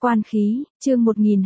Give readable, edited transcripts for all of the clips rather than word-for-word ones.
Quan khí, chương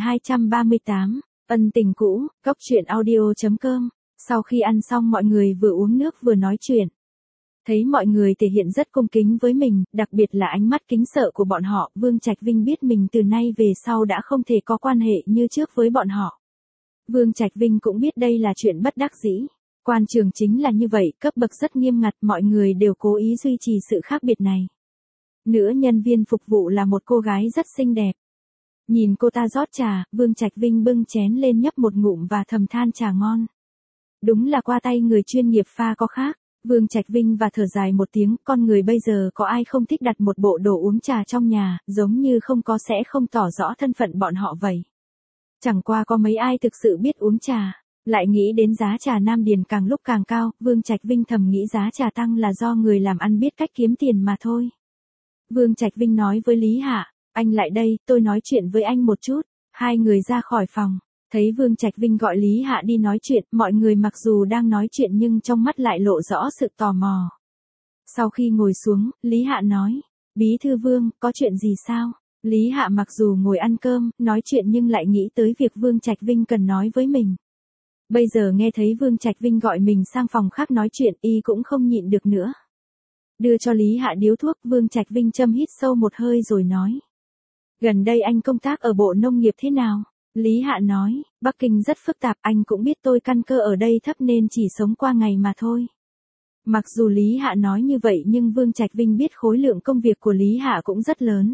1238, ân tình cũ, góc truyện audio.com. Sau khi ăn xong mọi người vừa uống nước vừa nói chuyện. Thấy mọi người thể hiện rất cung kính với mình, đặc biệt là ánh mắt kính sợ của bọn họ, Vương Trạch Vinh biết mình từ nay về sau đã không thể có quan hệ như trước với bọn họ. Vương Trạch Vinh cũng biết đây là chuyện bất đắc dĩ. Quan trường chính là như vậy, cấp bậc rất nghiêm ngặt, mọi người đều cố ý duy trì sự khác biệt này. Nữ nhân viên phục vụ là một cô gái rất xinh đẹp. Nhìn cô ta rót trà, Vương Trạch Vinh bưng chén lên nhấp một ngụm và thầm than trà ngon. Đúng là qua tay người chuyên nghiệp pha có khác. Vương Trạch Vinh và thở dài một tiếng, con người bây giờ có ai không thích đặt một bộ đồ uống trà trong nhà, giống như không có sẽ không tỏ rõ thân phận bọn họ vậy. Chẳng qua có mấy ai thực sự biết uống trà, lại nghĩ đến giá trà Nam Điền càng lúc càng cao, Vương Trạch Vinh thầm nghĩ giá trà tăng là do người làm ăn biết cách kiếm tiền mà thôi. Vương Trạch Vinh nói với Lý Hạ, anh lại đây, tôi nói chuyện với anh một chút. Hai người ra khỏi phòng, thấy Vương Trạch Vinh gọi Lý Hạ đi nói chuyện, mọi người mặc dù đang nói chuyện nhưng trong mắt lại lộ rõ sự tò mò. Sau khi ngồi xuống, Lý Hạ nói, Bí thư Vương, có chuyện gì sao? Lý Hạ mặc dù ngồi ăn cơm, nói chuyện nhưng lại nghĩ tới việc Vương Trạch Vinh cần nói với mình. Bây giờ nghe thấy Vương Trạch Vinh gọi mình sang phòng khác nói chuyện, y cũng không nhịn được nữa. Đưa cho Lý Hạ điếu thuốc, Vương Trạch Vinh châm hít sâu một hơi rồi nói. Gần đây anh công tác ở Bộ Nông nghiệp thế nào? Lý Hạ nói, Bắc Kinh rất phức tạp, anh cũng biết tôi căn cơ ở đây thấp nên chỉ sống qua ngày mà thôi. Mặc dù Lý Hạ nói như vậy nhưng Vương Trạch Vinh biết khối lượng công việc của Lý Hạ cũng rất lớn.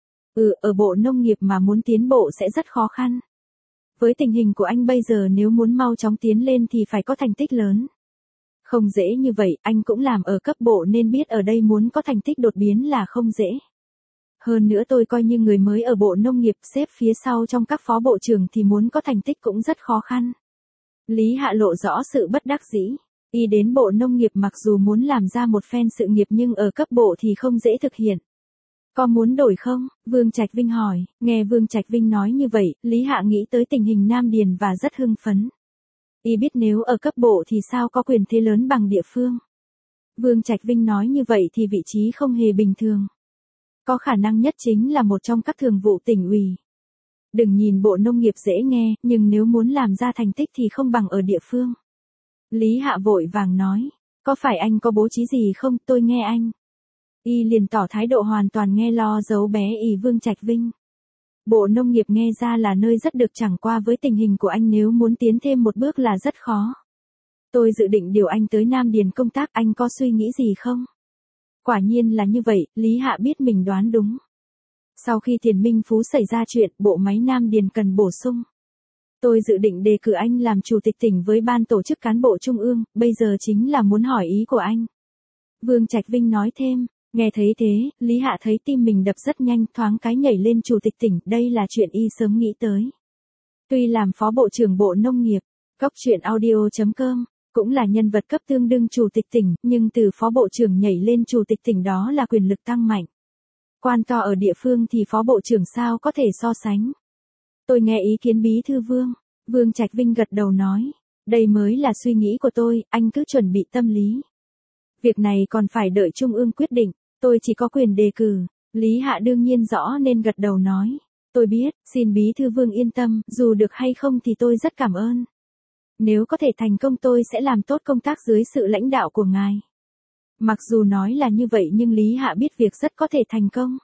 Ở Bộ Nông nghiệp mà muốn tiến bộ sẽ rất khó khăn. Với tình hình của anh bây giờ nếu muốn mau chóng tiến lên thì phải có thành tích lớn. Không dễ như vậy, anh cũng làm ở cấp bộ nên biết ở đây muốn có thành tích đột biến là không dễ. Hơn nữa tôi coi như người mới ở Bộ Nông nghiệp, xếp phía sau trong các phó bộ trưởng thì muốn có thành tích cũng rất khó khăn. Lý Hạ lộ rõ sự bất đắc dĩ. Y đến Bộ Nông nghiệp mặc dù muốn làm ra một phen sự nghiệp nhưng ở cấp bộ thì không dễ thực hiện. Có muốn đổi không? Vương Trạch Vinh hỏi. Nghe Vương Trạch Vinh nói như vậy, Lý Hạ nghĩ tới tình hình Nam Điền và rất hưng phấn. Y biết nếu ở cấp bộ thì sao có quyền thế lớn bằng địa phương. Vương Trạch Vinh nói như vậy thì vị trí không hề bình thường. Có khả năng nhất chính là một trong các thường vụ tỉnh ủy. Đừng nhìn Bộ Nông nghiệp dễ nghe, nhưng nếu muốn làm ra thành tích thì không bằng ở địa phương. Lý Hạ vội vàng nói, có phải anh có bố trí gì không, tôi nghe anh. Y liền tỏ thái độ hoàn toàn nghe lo giấu bé ỷ Vương Trạch Vinh. Bộ Nông nghiệp nghe ra là nơi rất được, chẳng qua với tình hình của anh nếu muốn tiến thêm một bước là rất khó. Tôi dự định điều anh tới Nam Điền công tác, anh có suy nghĩ gì không? Quả nhiên là như vậy, Lý Hạ biết mình đoán đúng. Sau khi Thiền Minh Phú xảy ra chuyện, bộ máy Nam Điền cần bổ sung. Tôi dự định đề cử anh làm chủ tịch tỉnh với ban tổ chức cán bộ trung ương, bây giờ chính là muốn hỏi ý của anh. Vương Trạch Vinh nói thêm, nghe thấy thế, Lý Hạ thấy tim mình đập rất nhanh, thoáng cái nhảy lên chủ tịch tỉnh, đây là chuyện y sớm nghĩ tới. Tuy làm phó bộ trưởng Bộ Nông nghiệp, góc truyện audio.com, cũng là nhân vật cấp tương đương chủ tịch tỉnh, nhưng từ phó bộ trưởng nhảy lên chủ tịch tỉnh đó là quyền lực tăng mạnh. Quan to ở địa phương thì phó bộ trưởng sao có thể so sánh. Tôi nghe ý kiến Bí thư Vương. Vương Trạch Vinh gật đầu nói, đây mới là suy nghĩ của tôi, anh cứ chuẩn bị tâm lý. Việc này còn phải đợi Trung ương quyết định, tôi chỉ có quyền đề cử. Lý Hạ đương nhiên rõ nên gật đầu nói, tôi biết, xin Bí thư Vương yên tâm, dù được hay không thì tôi rất cảm ơn. Nếu có thể thành công tôi sẽ làm tốt công tác dưới sự lãnh đạo của ngài. Mặc dù nói là như vậy nhưng Lý Hạ biết việc rất có thể thành công.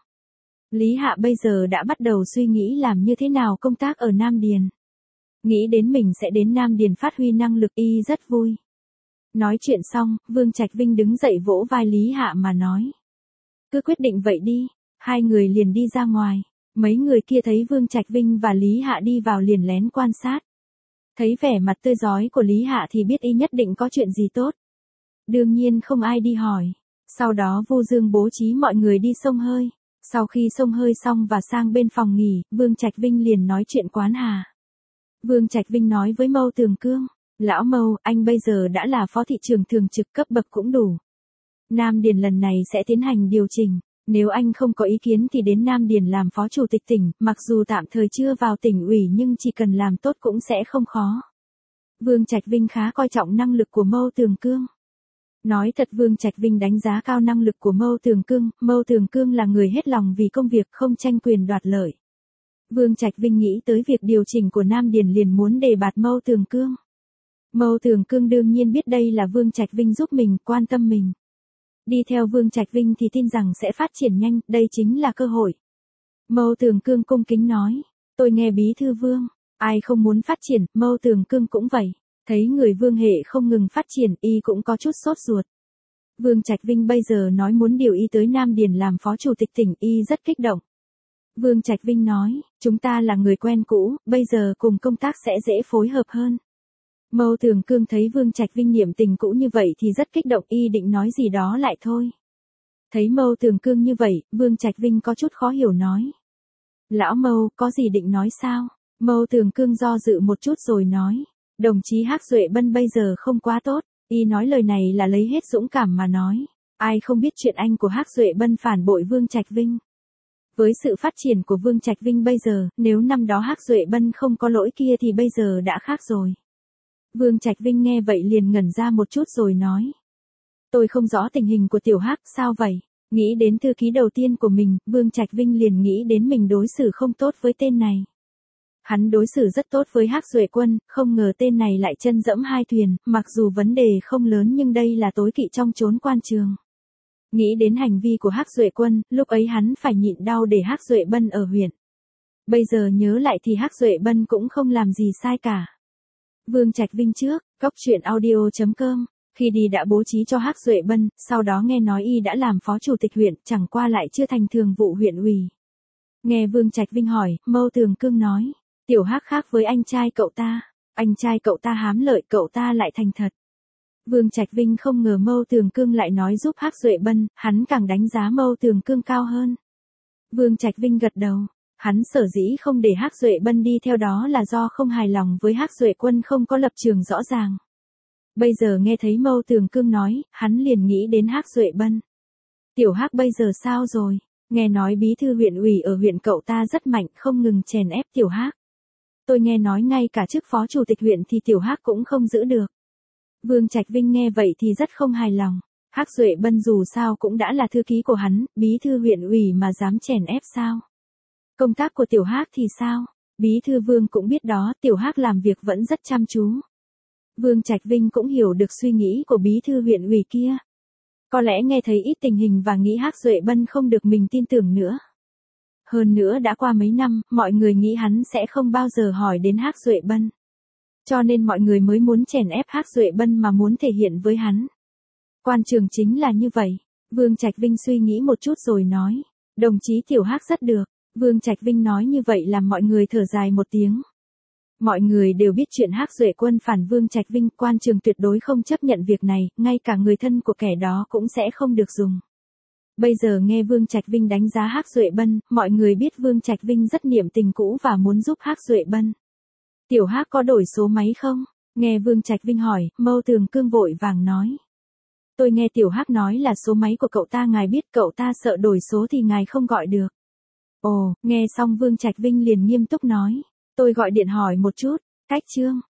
Lý Hạ bây giờ đã bắt đầu suy nghĩ làm như thế nào công tác ở Nam Điền. Nghĩ đến mình sẽ đến Nam Điền phát huy năng lực, y rất vui. Nói chuyện xong, Vương Trạch Vinh đứng dậy vỗ vai Lý Hạ mà nói. Cứ quyết định vậy đi. Hai người liền đi ra ngoài. Mấy người kia thấy Vương Trạch Vinh và Lý Hạ đi vào liền lén quan sát. Thấy vẻ mặt tươi rói của Lý Hạ thì biết y nhất định có chuyện gì tốt. Đương nhiên không ai đi hỏi. Sau đó Vu Dương bố trí mọi người đi xông hơi. Sau khi xông hơi xong và sang bên phòng nghỉ, Vương Trạch Vinh liền nói chuyện quán Hà. Vương Trạch Vinh nói với Mâu Tường Cương, lão Mâu, anh bây giờ đã là phó thị trưởng thường trực, cấp bậc cũng đủ. Nam Điền lần này sẽ tiến hành điều chỉnh. Nếu anh không có ý kiến thì đến Nam Điền làm phó chủ tịch tỉnh, mặc dù tạm thời chưa vào tỉnh ủy nhưng chỉ cần làm tốt cũng sẽ không khó. Vương Trạch Vinh khá coi trọng năng lực của Mâu Tường Cương. Nói thật Vương Trạch Vinh đánh giá cao năng lực của Mâu Tường Cương là người hết lòng vì công việc không tranh quyền đoạt lợi. Vương Trạch Vinh nghĩ tới việc điều chỉnh của Nam Điền liền muốn đề bạt Mâu Tường Cương. Mâu Tường Cương đương nhiên biết đây là Vương Trạch Vinh giúp mình, quan tâm mình. Đi theo Vương Trạch Vinh thì tin rằng sẽ phát triển nhanh, đây chính là cơ hội. Mâu Tường Cương cung kính nói, tôi nghe bí thư Vương, ai không muốn phát triển, Mâu Tường Cương cũng vậy. Thấy người Vương hệ không ngừng phát triển, y cũng có chút sốt ruột. Vương Trạch Vinh bây giờ nói muốn điều y tới Nam Điền làm phó chủ tịch tỉnh, y rất kích động. Vương Trạch Vinh nói, chúng ta là người quen cũ, bây giờ cùng công tác sẽ dễ phối hợp hơn. Mâu Tường Cương thấy Vương Trạch Vinh niệm tình cũ như vậy thì rất kích động, y định nói gì đó lại thôi. Thấy Mâu Tường Cương như vậy, Vương Trạch Vinh có chút khó hiểu nói. Lão Mâu, có gì định nói sao? Mâu Tường Cương do dự một chút rồi nói. Đồng chí Hắc Duệ Bân bây giờ không quá tốt, y nói lời này là lấy hết dũng cảm mà nói. Ai không biết chuyện anh của Hắc Duệ Bân phản bội Vương Trạch Vinh. Với sự phát triển của Vương Trạch Vinh bây giờ, nếu năm đó Hắc Duệ Bân không có lỗi kia thì bây giờ đã khác rồi. Vương Trạch Vinh nghe vậy liền ngẩn ra một chút rồi nói. Tôi không rõ tình hình của Tiểu Hắc, sao vậy? Nghĩ đến thư ký đầu tiên của mình, Vương Trạch Vinh liền nghĩ đến mình đối xử không tốt với tên này. Hắn đối xử rất tốt với Hắc Duệ Quân, không ngờ tên này lại chân dẫm hai thuyền, mặc dù vấn đề không lớn nhưng đây là tối kỵ trong chốn quan trường. Nghĩ đến hành vi của Hắc Duệ Quân, lúc ấy hắn phải nhịn đau để Hắc Duệ Bân ở huyện. Bây giờ nhớ lại thì Hắc Duệ Bân cũng không làm gì sai cả. Vương Trạch Vinh trước, coctruyện.audio.com, khi đi đã bố trí cho Hắc Duệ Bân, sau đó nghe nói y đã làm phó chủ tịch huyện, chẳng qua lại chưa thành thường vụ huyện ủy. Nghe Vương Trạch Vinh hỏi, Mâu Tường Cương nói, Tiểu Hắc khác với anh trai cậu ta hám lợi, cậu ta lại thành thật. Vương Trạch Vinh không ngờ Mâu Tường Cương lại nói giúp Hắc Duệ Bân, hắn càng đánh giá Mâu Tường Cương cao hơn. Vương Trạch Vinh gật đầu, hắn sở dĩ không để Hắc Duệ Bân đi theo đó là do không hài lòng với Hắc Duệ Quân không có lập trường rõ ràng. Bây giờ nghe thấy Mâu Tường Cương nói, hắn liền nghĩ đến Hắc Duệ Bân. Tiểu Hắc bây giờ sao rồi? Nghe nói bí thư huyện ủy ở huyện cậu ta rất mạnh, không ngừng chèn ép Tiểu Hắc. Tôi nghe nói ngay cả chức phó chủ tịch huyện thì Tiểu Hắc cũng không giữ được. Vương Trạch Vinh nghe vậy thì rất không hài lòng. Hắc Duệ Bân dù sao cũng đã là thư ký của hắn, bí thư huyện ủy mà dám chèn ép sao? Công tác của Tiểu Hắc thì sao? Bí thư Vương cũng biết đó, Tiểu Hắc làm việc vẫn rất chăm chú. Vương Trạch Vinh cũng hiểu được suy nghĩ của bí thư huyện ủy kia. Có lẽ nghe thấy ít tình hình và nghĩ Hắc Duệ Bân không được mình tin tưởng nữa. Hơn nữa đã qua mấy năm, mọi người nghĩ hắn sẽ không bao giờ hỏi đến Hắc Duệ Bân. Cho nên mọi người mới muốn chèn ép Hắc Duệ Bân mà muốn thể hiện với hắn. Quan trường chính là như vậy. Vương Trạch Vinh suy nghĩ một chút rồi nói. Đồng chí Tiểu Hắc rất được. Vương Trạch Vinh nói như vậy làm mọi người thở dài một tiếng. Mọi người đều biết chuyện Hắc Duệ Quân phản Vương Trạch Vinh, quan trường tuyệt đối không chấp nhận việc này, ngay cả người thân của kẻ đó cũng sẽ không được dùng. Bây giờ nghe Vương Trạch Vinh đánh giá Hắc Duệ Bân, mọi người biết Vương Trạch Vinh rất niệm tình cũ và muốn giúp Hắc Duệ Bân. Tiểu Hắc có đổi số máy không? Nghe Vương Trạch Vinh hỏi, Mâu Tường Cương vội vàng nói. Tôi nghe Tiểu Hắc nói là số máy của cậu ta ngài biết, cậu ta sợ đổi số thì ngài không gọi được. Ồ, nghe xong Vương Trạch Vinh liền nghiêm túc nói. Tôi gọi điện hỏi một chút, cách Trương.